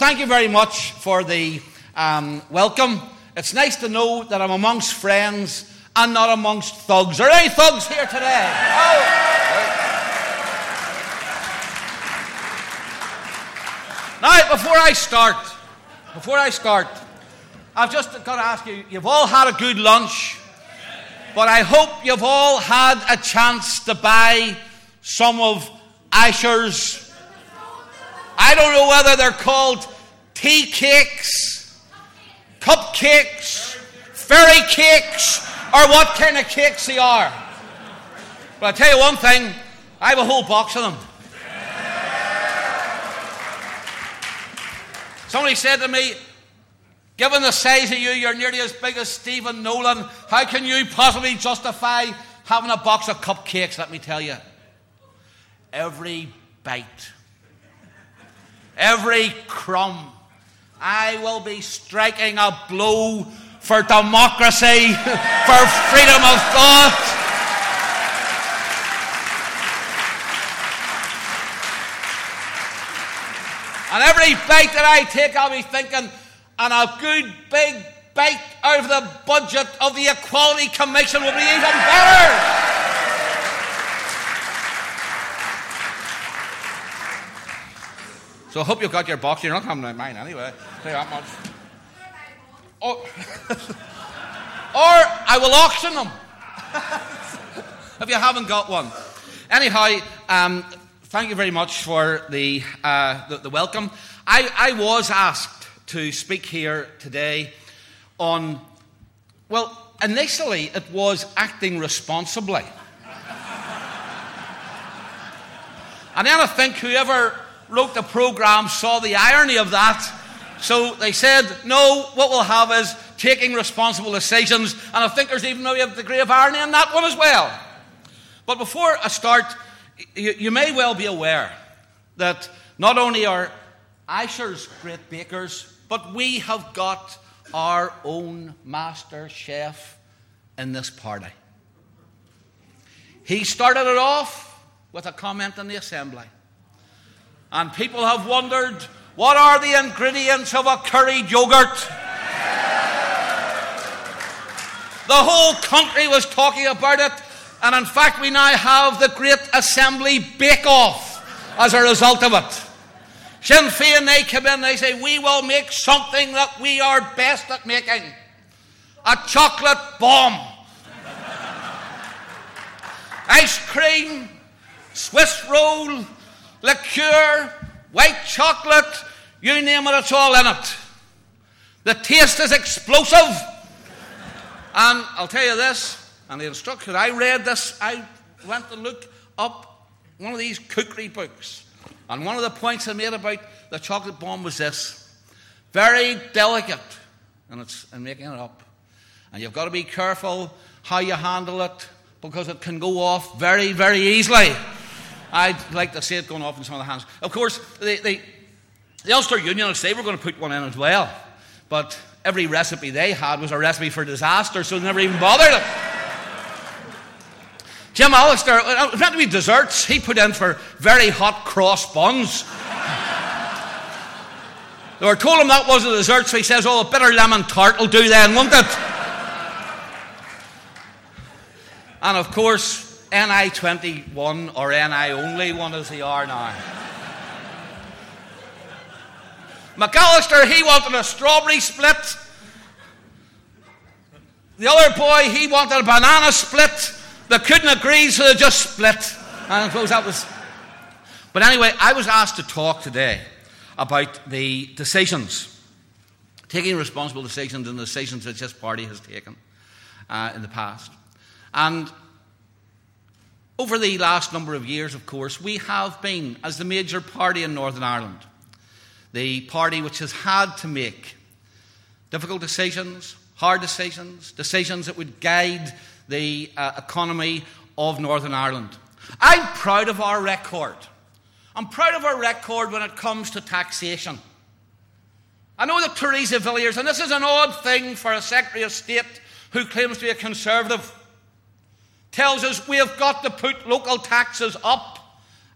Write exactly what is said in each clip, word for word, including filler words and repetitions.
Thank you very much for the um, welcome. It's nice to know that I'm amongst friends and not amongst thugs. Are there any thugs here today? Oh. Now, before I start, before I start, I've just got to ask you, you've all had a good lunch, but I hope you've all had a chance to buy some of Asher's, I don't know whether they're called tea cakes, cupcakes, fairy cakes, or what kind of cakes they are. But I'll tell you one thing, I have a whole box of them. Somebody said to me, given the size of you, you're nearly as big as Stephen Nolan. How can you possibly justify having a box of cupcakes? Let me tell you. Every bite, every crumb, I will be striking a blow for democracy, for freedom of thought. And every bite that I take, I'll be thinking, and a good big bite out of the budget of the Equality Commission will be even better. So I hope you've got your box. You're not coming to mine anyway. I'll tell you that much. Oh. Or I will auction them if you haven't got one. Anyhow, um, thank you very much for the uh, the, the welcome. I, I was asked to speak here today on, well, initially it was acting responsibly. And then I think whoever wrote the programme saw the irony of that. So they said, no, what we'll have is taking responsible decisions. And I think there's even maybe a degree of irony in that one as well. But before I start, you, you may well be aware that not only are Asher's great bakers, but we have got our own master chef in this party. He started it off with a comment in the assembly. And people have wondered, what are the ingredients of a curried yogurt? The whole country was talking about it. And in fact, we now have the Great Assembly Bake-Off as a result of it. Sinn Féin, they come in and they say, we will make something that we are best at making. A chocolate bomb. Ice cream, Swiss roll, liqueur, white chocolate, you name it, it's all in it. The taste is explosive. And I'll tell you this, and the instruction, I read this, I went to look up one of these cookery books. And one of the points I made about the chocolate bomb was this. Very delicate, and it's in making it up. And you've got to be careful how you handle it, because it can go off very, very easily. I'd like to see it going off in some of the hands. Of course, the, the, the Ulster Unionists, they were going to put one in as well. But every recipe they had was a recipe for disaster, so they never even bothered it. Jim Allister, it was meant to be desserts. He put in for very hot cross buns. They were told him that wasn't a dessert, so he says, oh, a bitter lemon tart will do then, won't it? And of course, N I twenty-one, or N I only one as they are now. McAllister, he wanted a strawberry split. The other boy, he wanted a banana split. They couldn't agree, so they just split. And I suppose that was... But anyway, I was asked to talk today about the decisions, taking responsible decisions and the decisions that this party has taken uh, in the past. And over the last number of years, of course, we have been, as the major party in Northern Ireland, the party which has had to make difficult decisions, hard decisions, decisions that would guide the uh, economy of Northern Ireland. I'm proud of our record. I'm proud of our record when it comes to taxation. I know that Theresa Villiers, and this is an odd thing for a Secretary of State who claims to be a Conservative, tells us we have got to put local taxes up.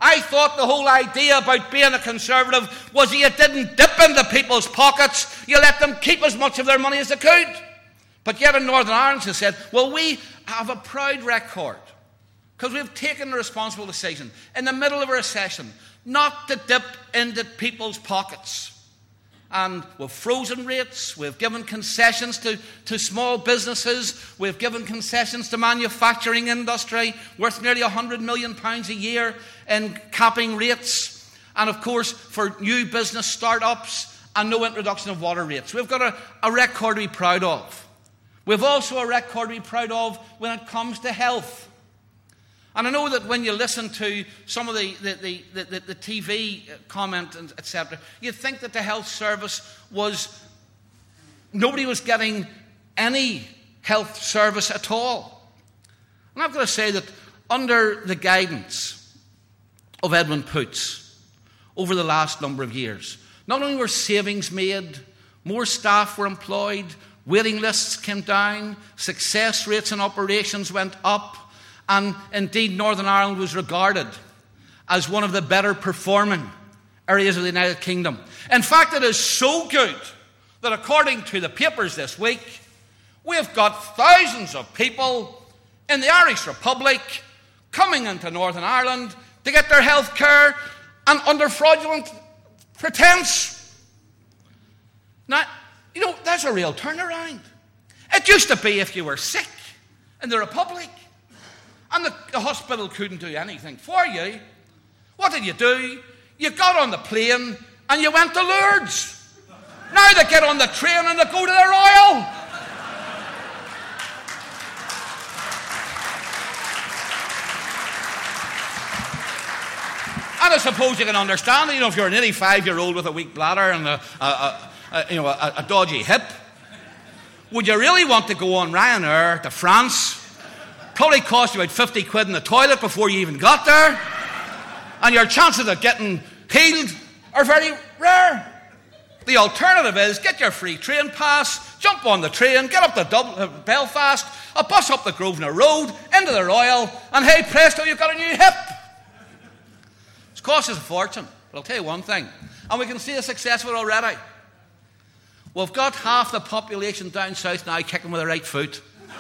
I thought the whole idea about being a Conservative was you didn't dip into people's pockets, you let them keep as much of their money as they could. But yet in Northern Ireland they said, well, we have a proud record because we've taken the responsible decision in the middle of a recession not to dip into people's pockets. And we've frozen rates, we've given concessions to, to small businesses, we've given concessions to manufacturing industry worth nearly one hundred million pounds a year in capping rates. And of course, for new business startups and no introduction of water rates. We've got a, a record to be proud of. We've also a record to be proud of when it comes to health. And I know that when you listen to some of the, the, the, the, the T V comment, and et cetera, you'd think that the health service was, nobody was getting any health service at all. And I've got to say that under the guidance of Edwin Poots over the last number of years, not only were savings made, more staff were employed, waiting lists came down, success rates in operations went up, and indeed, Northern Ireland was regarded as one of the better performing areas of the United Kingdom. In fact, it is so good that according to the papers this week, we've got thousands of people in the Irish Republic coming into Northern Ireland to get their health care and under fraudulent pretense. Now, you know, that's a real turnaround. It used to be if you were sick in the Republic, and the, the hospital couldn't do anything for you, what did you do? You got on the plane and you went to Lourdes. Now they get on the train and they go to the Royal. And I suppose you can understand, you know, if you're an eighty-five-year-old with a weak bladder and a, a, a, a, you know, a, a dodgy hip, would you really want to go on Ryanair to France? Probably cost you about fifty quid in the toilet before you even got there. And your chances of getting healed are very rare. The alternative is get your free train pass, jump on the train, get up to Dublin, uh, Belfast, a bus up the Grosvenor Road, into the Royal, and hey presto, you've got a new hip. It's cost us a fortune, but I'll tell you one thing, and we can see the success of it already. We've got half the population down south now kicking with the right foot.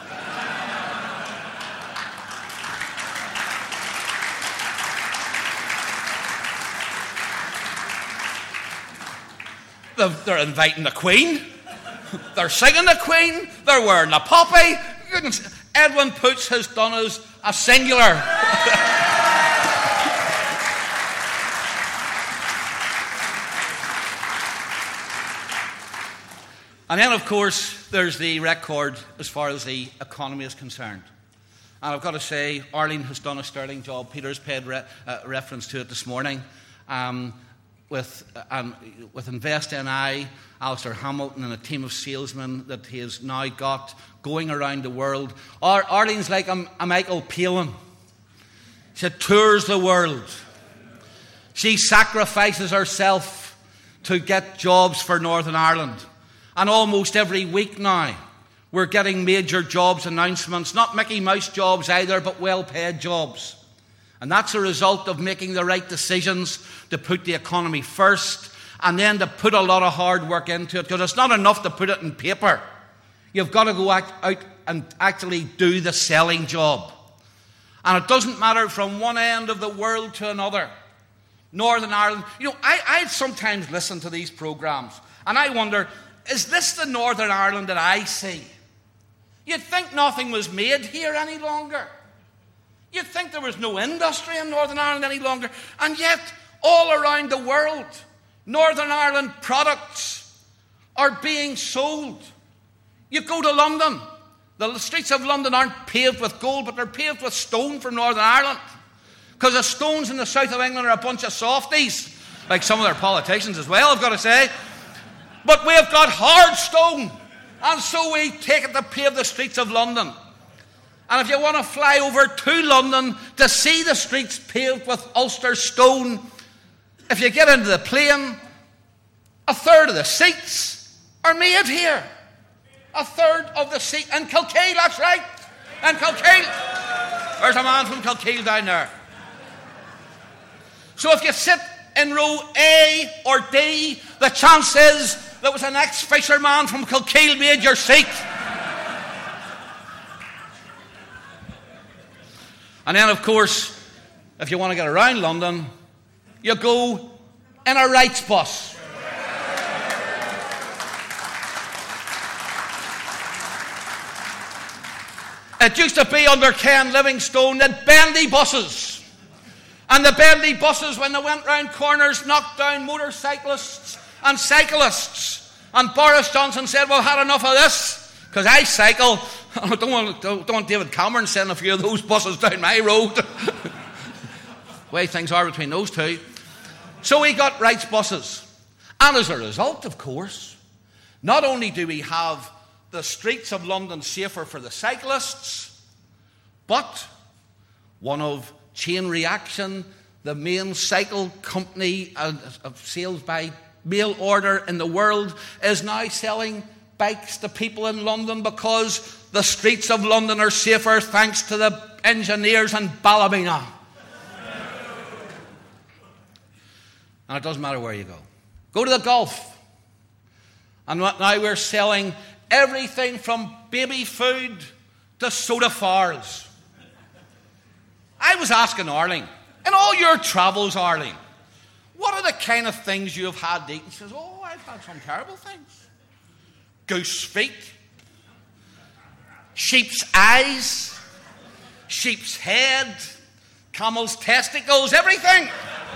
They're inviting the Queen. They're singing the Queen. They're wearing a poppy. Goodness, Edwin Poots has done us a singular. And then, of course, there's the record as far as the economy is concerned. And I've got to say, Arlene has done a sterling job. Peter's paid re- uh, reference to it this morning. Um, With, um, with Invest N I, Alistair Hamilton and a team of salesmen that he has now got going around the world. Ar- Arlene's like a, a Michael Palin. She tours the world. She sacrifices herself to get jobs for Northern Ireland. And almost every week now, we're getting major jobs announcements. Not Mickey Mouse jobs either, but well-paid jobs. And that's a result of making the right decisions to put the economy first and then to put a lot of hard work into it, because it's not enough to put it in paper. You've got to go out and actually do the selling job. And it doesn't matter from one end of the world to another. Northern Ireland, you know, I, I sometimes listen to these programmes and I wonder, is this the Northern Ireland that I see? You'd think nothing was made here any longer. You'd think there was no industry in Northern Ireland any longer. And yet, all around the world, Northern Ireland products are being sold. You go to London. The streets of London aren't paved with gold, but they're paved with stone from Northern Ireland. Because the stones in the south of England are a bunch of softies, like some of their politicians as well, I've got to say. But we've got hard stone, and so we take it to pave the streets of London. And if you want to fly over to London to see the streets paved with Ulster stone, if you get into the plane, a third of the seats are made here. A third of the seats. In Kilkeel, that's right. In Kilkeel. There's a man from Kilkeel down there. So if you sit in row A or D, the chance is there was an ex-fisherman from Kilkeel made your seat. And then, of course, if you want to get around London, you go in a Wrights bus. It used to be under Ken Livingstone that bendy buses. And the bendy buses, when they went round corners, knocked down motorcyclists and cyclists. And Boris Johnson said, well, I've had enough of this, because I cycle. I don't want, don't, don't want David Cameron sending a few of those buses down my road. The way things are between those two. So we got Wrights buses. And as a result, of course, not only do we have the streets of London safer for the cyclists, but one of Chain Reaction, the main cycle company of sales by mail order in the world, is now selling bikes to people in London because the streets of London are safer thanks to the engineers in Ballymena. And it doesn't matter where you go. Go to the Gulf. And now we're selling everything from baby food to soda farls. I was asking Arlene, in all your travels, Arlene, what are the kind of things you have had to eat? She says, oh, I've had some terrible things. Goose feet, sheep's eyes, sheep's head, camel's testicles, everything.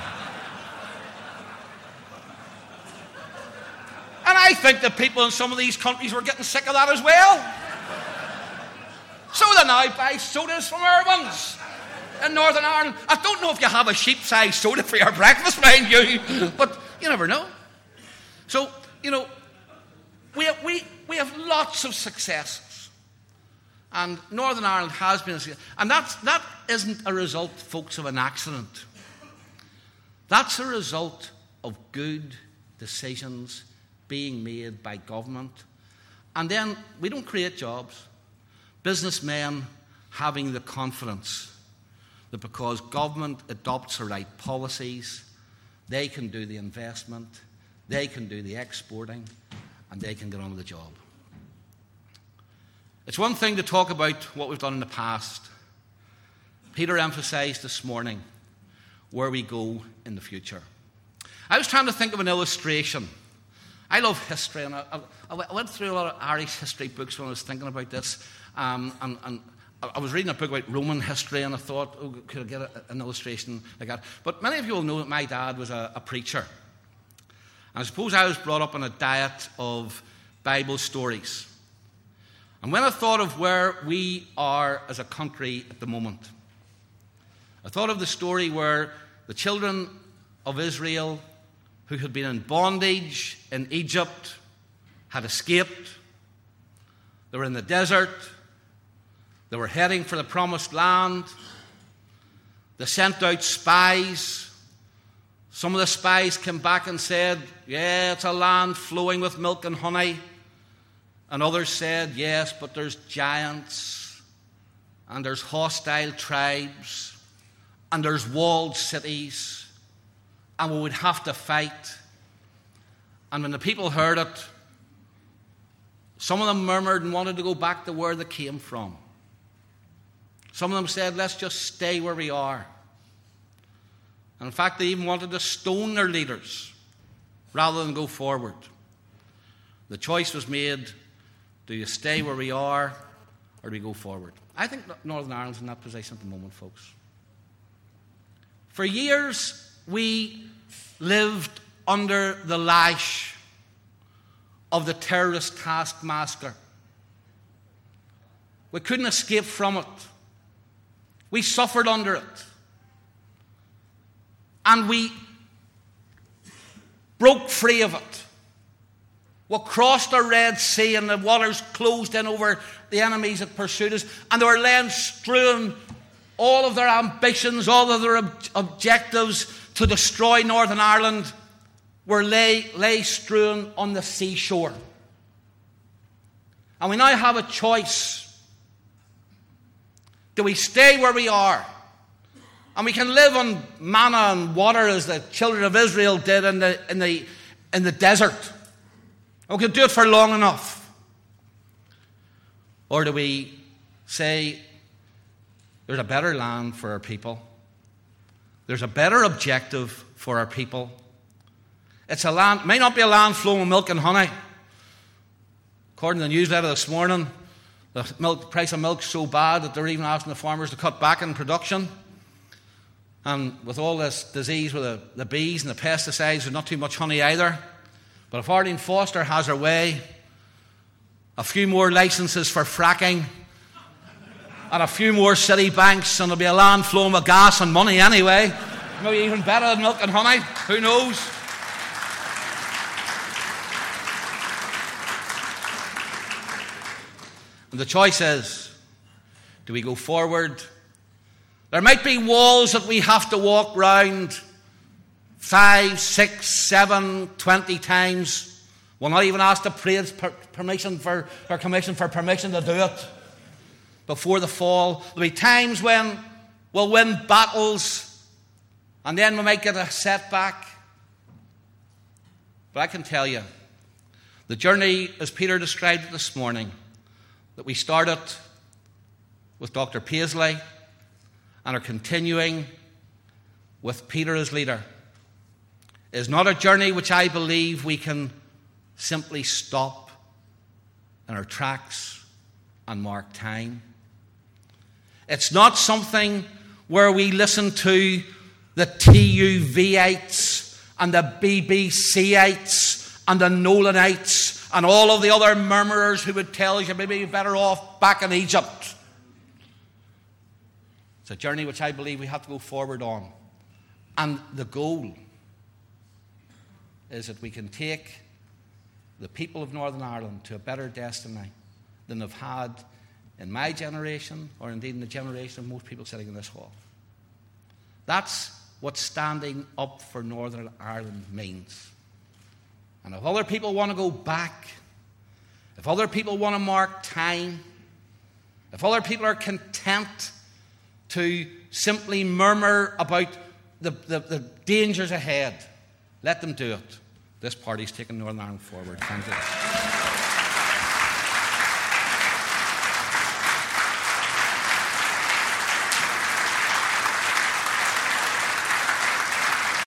And I think the people in some of these countries were getting sick of that as well. So they now buy sodas from Irwin's in Northern Ireland. I don't know if you have a sheep-sized soda for your breakfast, mind you, but you never know. So, you know, we have, we, we have lots of successes. And Northern Ireland has been a success. And that's, that isn't a result, folks, of an accident. That's a result of good decisions being made by government. And then we don't create jobs. Businessmen having the confidence that because government adopts the right policies, they can do the investment, they can do the exporting, and they can get on with the job. It's one thing to talk about what we've done in the past. Peter emphasised this morning where we go in the future. I was trying to think of an illustration. I love history, and I, I, I went through a lot of Irish history books when I was thinking about this. Um, and, and I was reading a book about Roman history, and I thought, oh, could I get a, an illustration like that? But many of you will know that my dad was a, a preacher. And I suppose I was brought up on a diet of Bible stories. And when I thought of where we are as a country at the moment, I thought of the story where the children of Israel who had been in bondage in Egypt had escaped. They were in the desert. They were heading for the promised land. They sent out spies. Some of the spies came back and said, yeah, it's a land flowing with milk and honey. And others said, yes, but there's giants, and there's hostile tribes, and there's walled cities, and we would have to fight. And when the people heard it, some of them murmured and wanted to go back to where they came from. Some of them said, let's just stay where we are. And in fact, they even wanted to stone their leaders rather than go forward. The choice was made, do you stay where we are or do we go forward? I think Northern Ireland's in that position at the moment, folks. For years, we lived under the lash of the terrorist taskmaster. We couldn't escape from it. We suffered under it. And we broke free of it. We crossed the Red Sea and the waters closed in over the enemies that pursued us. And they were laying strewn all of their ambitions, all of their ob- objectives to destroy Northern Ireland were lay, lay strewn on the seashore. And we now have a choice. Do we stay where we are And we can live on manna and water as the children of Israel did in the, in the, in the desert. And we can do it for long enough. Or do we say there's a better land for our people? There's a better objective for our people. It's a land, it may not be a land flowing with milk and honey. According to the newsletter this morning, the milk, price of milk is so bad that they're even asking the farmers to cut back in production. And with all this disease with the, the bees and the pesticides, there's not too much honey either. But if Arlene Foster has her way, a few more licences for fracking, and a few more city banks, and there'll be a land flowing with gas and money anyway. Maybe even better than milk and honey. Who knows? And the choice is, do we go forward? There might be walls that we have to walk round five, six, seven, twenty times. We'll not even ask the praise per permission for or commission for permission to do it before the fall. There'll be times when we'll win battles, and then we might get a setback. But I can tell you, the journey, as Peter described it this morning, that we started with Doctor Paisley and are continuing with Peter as leader, is not a journey which I believe we can simply stop in our tracks and mark time. It's not something where we listen to the T U V-ites and the B B C-ites and the Nolanites and all of the other murmurers who would tell you maybe you're better off back in Egypt. It's a journey which I believe we have to go forward on. And the goal is that we can take the people of Northern Ireland to a better destiny than they've had in my generation, or indeed in the generation of most people sitting in this hall. That's what standing up for Northern Ireland means. And if other people want to go back, if other people want to mark time, if other people are content to simply murmur about the, the, the dangers ahead, let them do it. This party's taking Northern Ireland forward. Thank you.